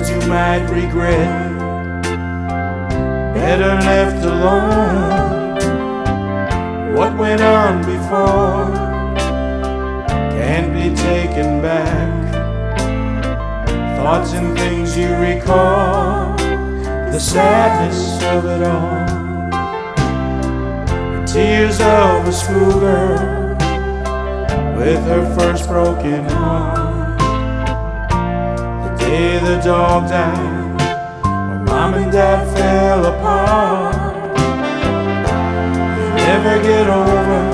words you might regret, better left alone. What went on before can't be taken back. Thoughts and things you recall, the sadness of it all, the tears of a schoolgirl with her first broken heart, the day the dog died, when mom and dad fell apart. You never get over